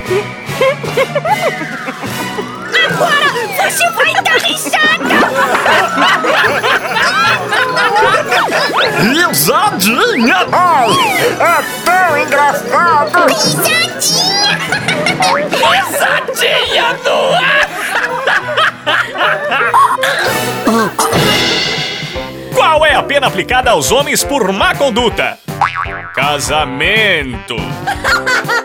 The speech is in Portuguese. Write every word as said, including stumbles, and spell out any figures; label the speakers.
Speaker 1: Agora você vai dar risada!
Speaker 2: Risadinha! Ai, é tão engraçado!
Speaker 1: Risadinha!
Speaker 3: Risadinha no ar! Qual é a pena aplicada aos homens por má conduta? Casamento!